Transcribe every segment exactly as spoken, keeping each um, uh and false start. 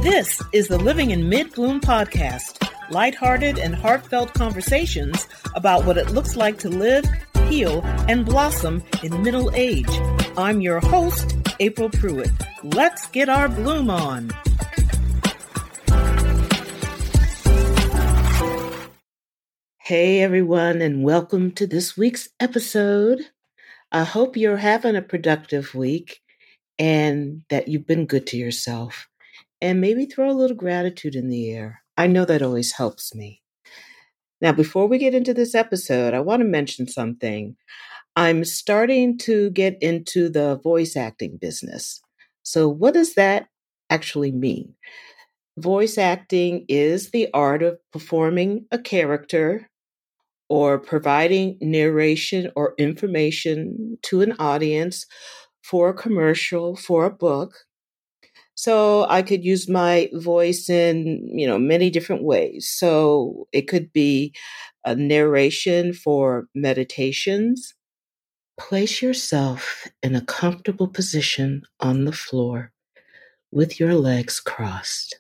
This is the Living in Mid-Bloom podcast, lighthearted and heartfelt conversations about what it looks like to live, heal, and blossom in middle age. I'm your host, April Pruitt. Let's get our bloom on. Hey everyone, and welcome to this week's episode. I hope you're having a productive week and that you've been good to yourself. And maybe throw a little gratitude in the air. I know that always helps me. Now, before we get into this episode, I want to mention something. I'm starting to get into the voice acting business. So what does that actually mean? Voice acting is the art of performing a character or providing narration or information to an audience for a commercial, for a book. So I could use my voice in, you know, many different ways. So it could be a narration for meditations. Place yourself in a comfortable position on the floor with your legs crossed.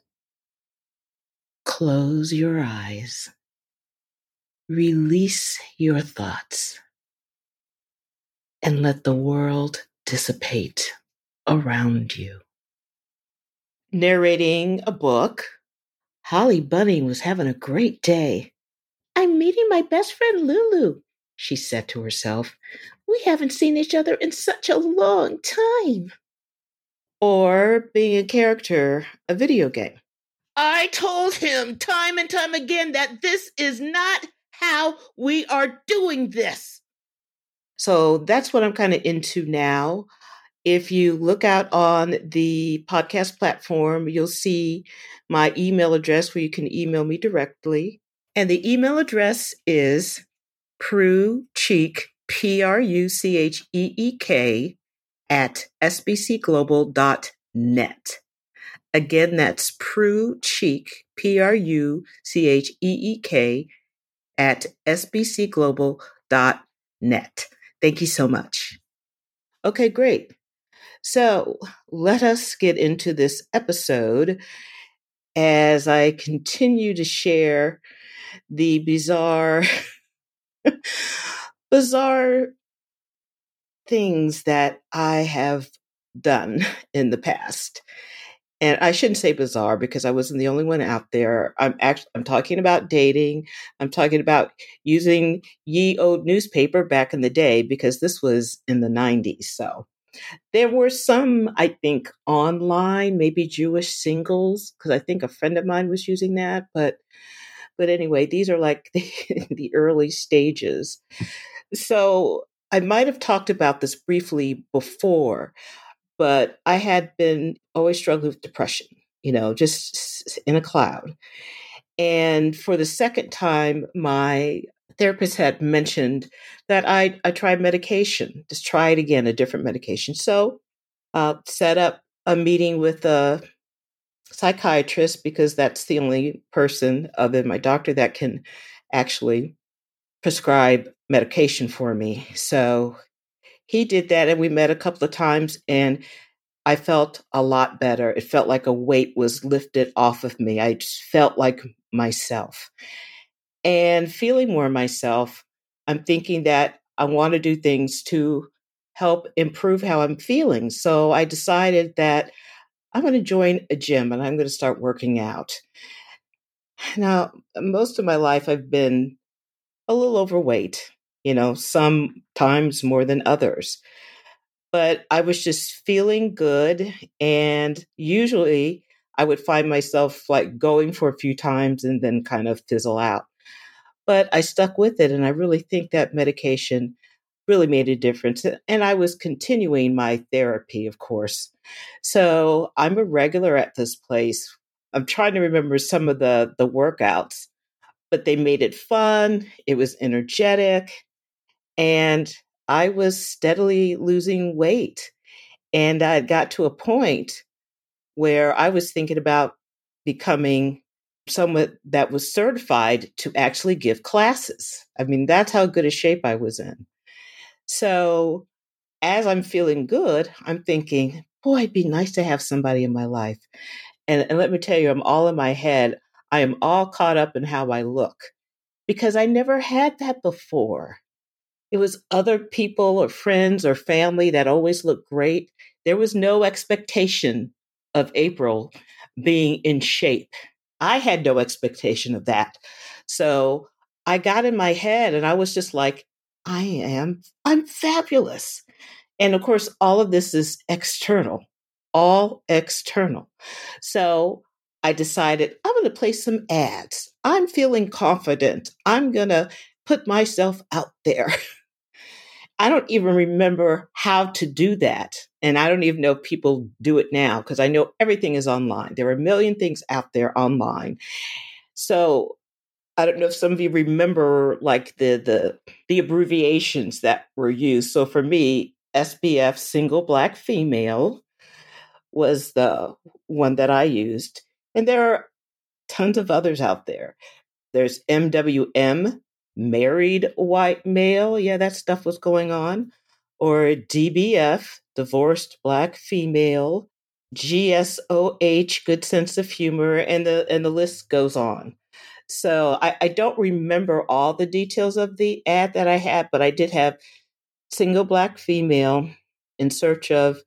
Close your eyes. Release your thoughts and let the world dissipate around you. Narrating a book, Holly Bunny was having a great day. I'm meeting my best friend Lulu, she said to herself. We haven't seen each other in such a long time. Or being a character, a video game. I told him time and time again that this is not how we are doing this. So that's what I'm kind of into now. If you look out on the podcast platform, you'll see my email address where you can email me directly. And the email address is prucheek, P R U C H E E K, at s b c global dot net. Again, that's prucheek, P R U C H E E K, at s b c global dot net. Thank you so much. Okay, great. So let us get into this episode as I continue to share the bizarre, bizarre things that I have done in the past. And I shouldn't say bizarre because I wasn't the only one out there. I'm actually, I'm talking about dating. I'm talking about using ye old newspaper back in the day because this was in the nineties. So there were some, I think, online, maybe Jewish singles, because I think a friend of mine was using that. But but anyway, these are like the, the early stages. So I might have talked about this briefly before, but I had been always struggling with depression, you know, just in a cloud. And for the second time, my therapist had mentioned that I, I tried medication, just try it again, a different medication. So uh, set up a meeting with a psychiatrist because that's the only person other than my doctor that can actually prescribe medication for me. So he did that and we met a couple of times and I felt a lot better. It felt like a weight was lifted off of me. I just felt like myself. And feeling more myself, I'm thinking that I want to do things to help improve how I'm feeling. So I decided that I'm going to join a gym and I'm going to start working out. Now, most of my life, I've been a little overweight, you know, sometimes more than others. But I was just feeling good. And usually I would find myself like going for a few times and then kind of fizzle out. But I stuck with it. And I really think that medication really made a difference. And I was continuing my therapy, of course. So I'm a regular at this place. I'm trying to remember some of the, the workouts, but they made it fun. It was energetic. And I was steadily losing weight. And I got to a point where I was thinking about becoming someone that was certified to actually give classes. I mean, that's how good a shape I was in. So as I'm feeling good, I'm thinking, boy, it'd be nice to have somebody in my life. And, and let me tell you, I'm all in my head. I am all caught up in how I look because I never had that before. It was other people or friends or family that always looked great. There was no expectation of April being in shape. I had no expectation of that. So I got in my head and I was just like, I am, I'm fabulous. And of course, all of this is external, all external. So I decided I'm going to place some ads. I'm feeling confident. I'm going to put myself out there. I don't even remember how to do that. And I don't even know if people do it now because I know everything is online. There are a million things out there online. So I don't know if some of you remember like the the the abbreviations that were used. So for me, S B F, single black female, was the one that I used. And there are tons of others out there. There's M W M, married white male. Yeah, that stuff was going on. Or D B F, divorced black female. G S O H, good sense of humor, and the and the list goes on. So I, I don't remember all the details of the ad that I had, but I did have single black female in search of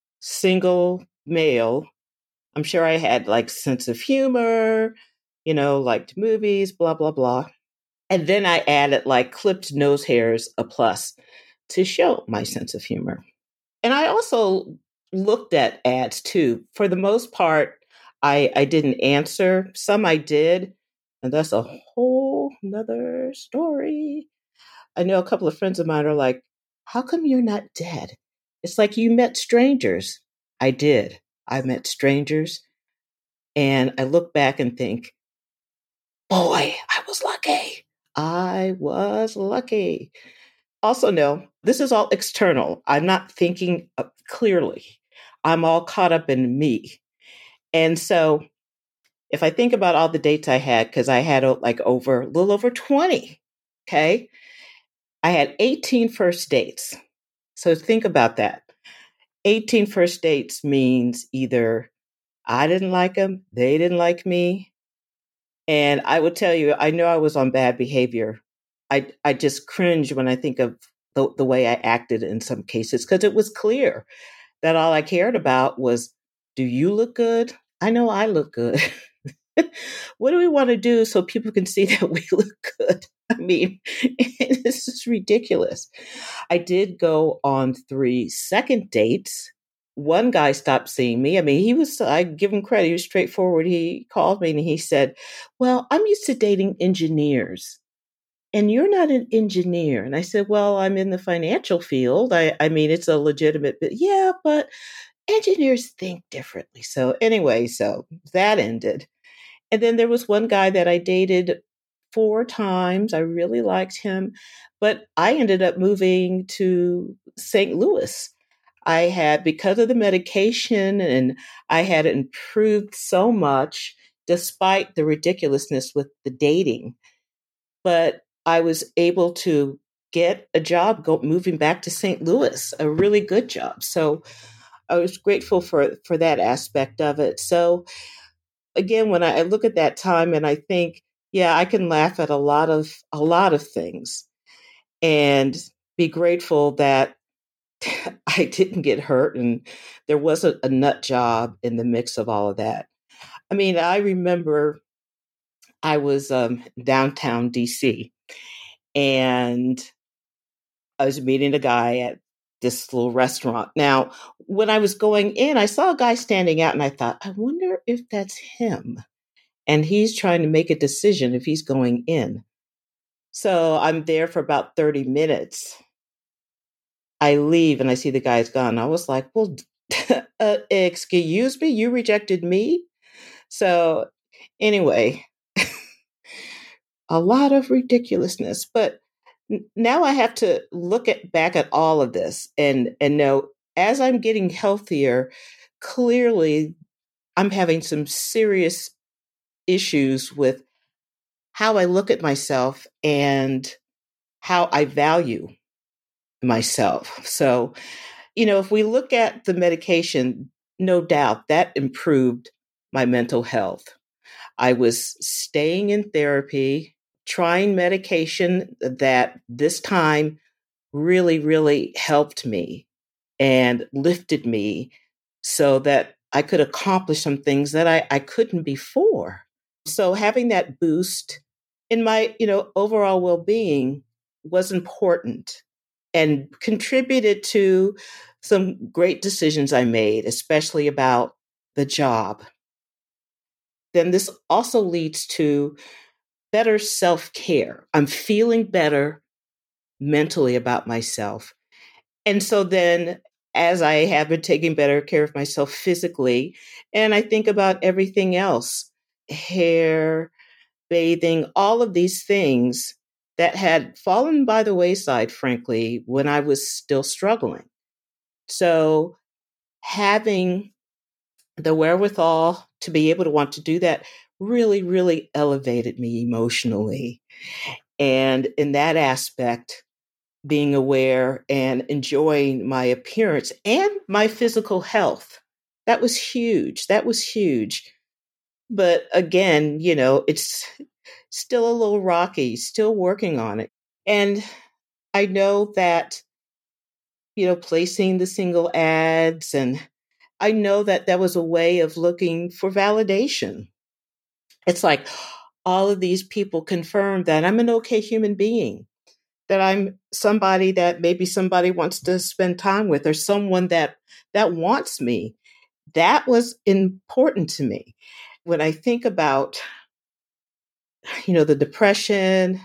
single male. I'm sure I had like sense of humor, you know, liked movies, blah, blah, blah. And then I added like clipped nose hairs, a plus, to show my sense of humor. And I also looked at ads too. For the most part, I, I didn't answer. Some I did. And that's a whole nother story. I know a couple of friends of mine are like, how come you're not dead? It's like you met strangers. I did. I met strangers. And I look back and think, boy, I was lucky. I was lucky. Also, no, this is all external. I'm not thinking uh, clearly. I'm all caught up in me. And so if I think about all the dates I had, because I had uh, like over a little over twenty, okay, I had eighteen first dates. So think about that. eighteen first dates means either I didn't like them, they didn't like me. And I would tell you, I know I was on bad behavior. I, I just cringe when I think of the, the way I acted in some cases because it was clear that all I cared about was, do you look good? I know I look good. What do we want to do so people can see that we look good? I mean, this is ridiculous. I did go on three second dates. One guy stopped seeing me. I mean, he was, I give him credit, he was straightforward. He called me and he said, well, I'm used to dating engineers and you're not an engineer. And I said, well, I'm in the financial field. I, I mean, it's a legitimate, but yeah, but engineers think differently. So anyway, so that ended. And then there was one guy that I dated four times. I really liked him, but I ended up moving to Saint Louis. I had, because of the medication, and I had improved so much despite the ridiculousness with the dating. But I was able to get a job go, moving back to Saint Louis, a really good job. So I was grateful for, for that aspect of it. So again, when I, I look at that time and I think, yeah, I can laugh at a lot of a lot of things and be grateful that I didn't get hurt and there wasn't a nut job in the mix of all of that. I mean, I remember I was um, downtown D C and I was meeting a guy at this little restaurant. Now, when I was going in, I saw a guy standing out and I thought, I wonder if that's him. And he's trying to make a decision if he's going in. So I'm there for about thirty minutes. I leave and I see the guy's gone. I was like, well, uh, excuse me, you rejected me? So anyway, a lot of ridiculousness. But n- now I have to look at back at all of this and, and know as I'm getting healthier, clearly I'm having some serious issues with how I look at myself and how I value myself. So, you know, if we look at the medication, no doubt that improved my mental health. I was staying in therapy, trying medication that this time really, really helped me and lifted me so that I could accomplish some things that I, I couldn't before. So having that boost in my, you know, overall well-being was important and contributed to some great decisions I made, especially about the job. Then this also leads to better self-care. I'm feeling better mentally about myself. And so then, as I have been taking better care of myself physically, and I think about everything else, hair, bathing, all of these things that had fallen by the wayside, frankly, when I was still struggling. So having the wherewithal to be able to want to do that really, really elevated me emotionally. And in that aspect, being aware and enjoying my appearance and my physical health. That was huge. That was huge. But again, you know, it's still a little rocky, still working on it. And I know that, you know, placing the single ads, and I know that that was a way of looking for validation. It's like all of these people confirm that I'm an okay human being, that I'm somebody that maybe somebody wants to spend time with, or someone that that wants me. That was important to me. When I think about, you know, the depression,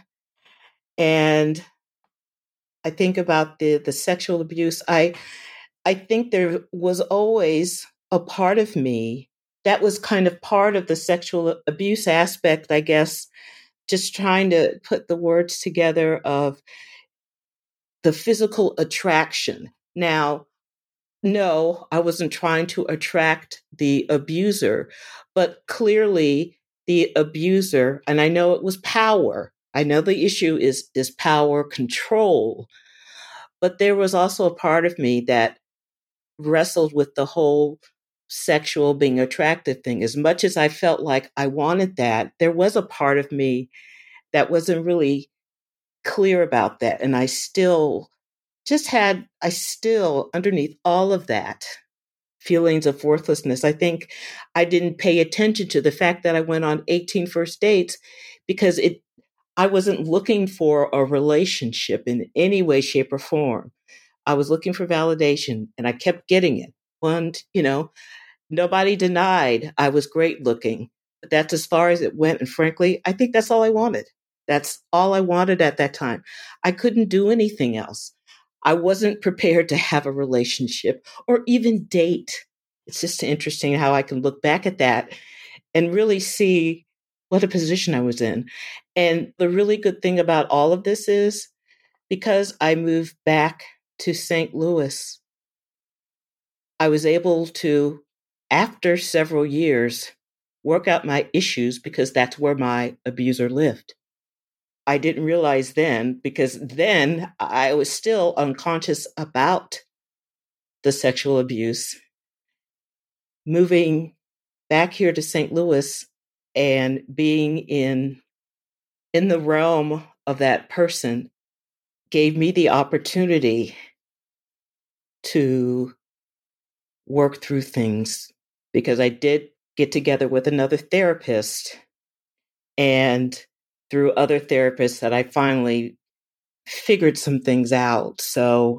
and I think about the the sexual abuse, I I think there was always a part of me that was kind of part of the sexual abuse aspect, I guess, just trying to put the words together of the physical attraction. Now, no, I wasn't trying to attract the abuser, but clearly the abuser, and I know it was power. I know the issue is is power, control, but there was also a part of me that wrestled with the whole sexual being attractive thing. As much as I felt like I wanted that, there was a part of me that wasn't really clear about that, and I still just had, I still, underneath all of that, feelings of worthlessness. I think I didn't pay attention to the fact that I went on eighteen first dates because it, I wasn't looking for a relationship in any way, shape, or form. I was looking for validation, and I kept getting it. And, you know, nobody denied I was great looking, but that's as far as it went. And frankly, I think that's all I wanted. That's all I wanted at that time. I couldn't do anything else. I wasn't prepared to have a relationship or even date. It's just interesting how I can look back at that and really see what a position I was in. And the really good thing about all of this is because I moved back to Saint Louis, I was able to, after several years, work out my issues because that's where my abuser lived. I didn't realize then, because then I was still unconscious about the sexual abuse. Moving back here to Saint Louis and being in in the realm of that person gave me the opportunity to work through things, because I did get together with another therapist, and through other therapists that I finally figured some things out. So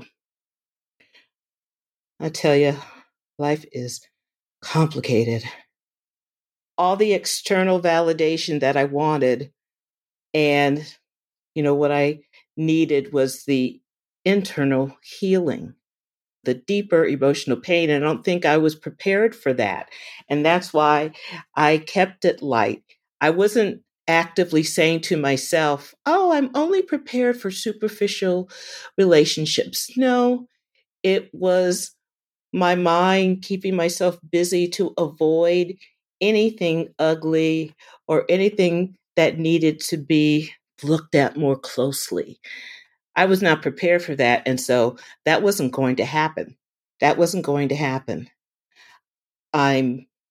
I tell you, life is complicated. All the external validation that I wanted, and you know what I needed was the internal healing, the deeper emotional pain. And I don't think I was prepared for that. And that's why I kept it light. I wasn't actively saying to myself, oh, I'm only prepared for superficial relationships. No, it was my mind keeping myself busy to avoid anything ugly or anything that needed to be looked at more closely. I was not prepared for that. And so that wasn't going to happen. That wasn't going to happen. I'm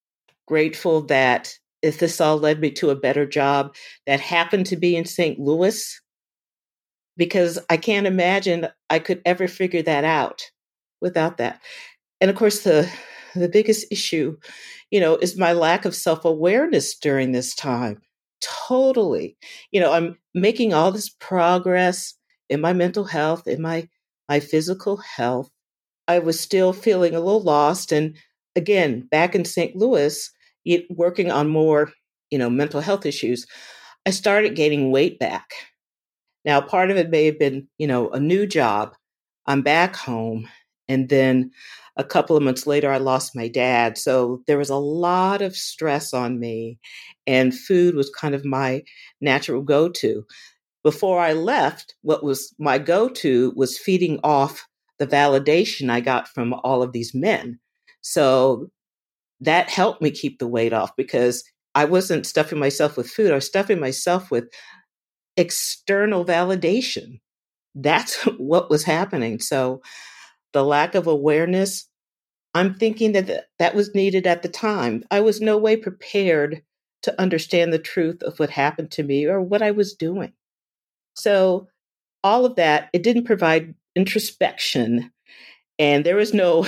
grateful that if this all led me to a better job that happened to be in Saint Louis, because I can't imagine I could ever figure that out without that. And of course, the the biggest issue, you know, is my lack of self-awareness during this time. Totally. You know, I'm making all this progress in my mental health, in my my physical health. I was still feeling a little lost. And again, back in Saint Louis, it, working on more, you know, mental health issues, I started gaining weight back. Now, part of it may have been, you know, a new job. I'm back home. And then a couple of months later, I lost my dad. So there was a lot of stress on me, and food was kind of my natural go-to. Before I left, what was my go-to was feeding off the validation I got from all of these men. So that helped me keep the weight off because I wasn't stuffing myself with food. I was stuffing myself with external validation. That's what was happening. So the lack of awareness, I'm thinking that th- that was needed at the time. I was no way prepared to understand the truth of what happened to me or what I was doing. So all of that, it didn't provide introspection, and there was no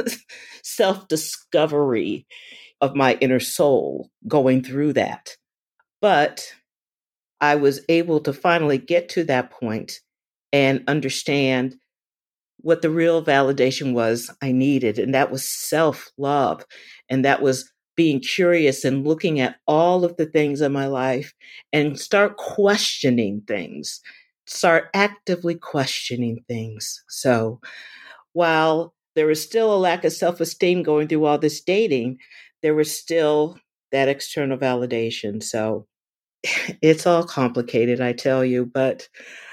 self-discovery of my inner soul going through that. But I was able to finally get to that point and understand what the real validation was I needed. And that was self-love. And that was being curious and looking at all of the things in my life and start questioning things, start actively questioning things. So while there was still a lack of self-esteem going through all this dating, there was still that external validation. So it's all complicated, I tell you, but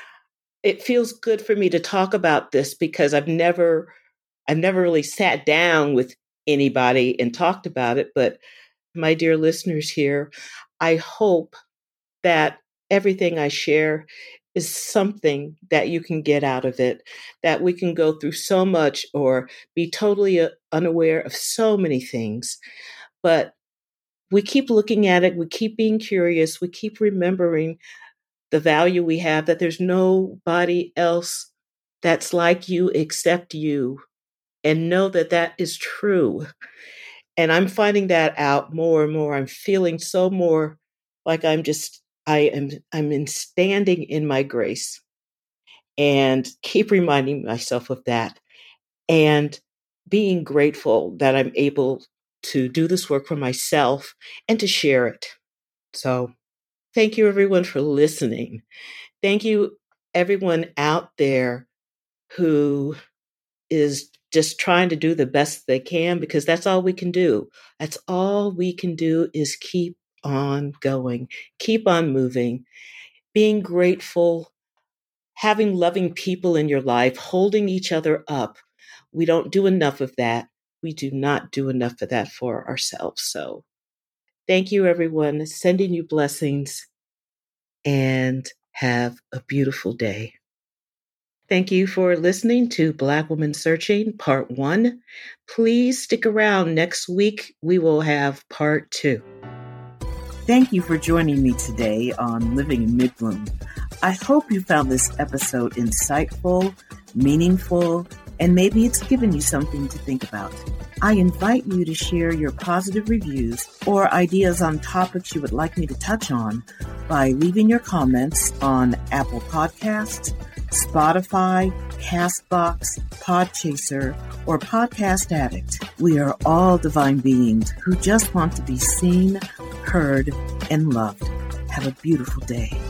it feels good for me to talk about this because I've never, I've never really sat down with anybody and talked about it. But my dear listeners here, I hope that everything I share is something that you can get out of it, that we can go through so much or be totally uh, unaware of so many things. But we keep looking at it, we keep being curious, we keep remembering the value we have, that there's nobody else that's like you except you, and know that that is true. And I'm finding that out more and more. I'm feeling so more like I'm just, I am, I'm in standing in my grace, and keep reminding myself of that and being grateful that I'm able to do this work for myself and to share it. So thank you everyone for listening. Thank you, everyone out there who is just trying to do the best they can, because that's all we can do. That's all we can do is keep on going, keep on moving, being grateful, having loving people in your life, holding each other up. We don't do enough of that. We do not do enough of that for ourselves. So thank you, everyone. Sending you blessings, and have a beautiful day. Thank you for listening to Black Woman Searching Part one. Please stick around. Next week, we will have Part two. Thank you for joining me today on Living in Midbloom. I hope you found this episode insightful, meaningful, and maybe it's given you something to think about. I invite you to share your positive reviews or ideas on topics you would like me to touch on by leaving your comments on Apple Podcasts, Spotify, Castbox, Podchaser, or Podcast Addict. We are all divine beings who just want to be seen, heard, and loved. Have a beautiful day.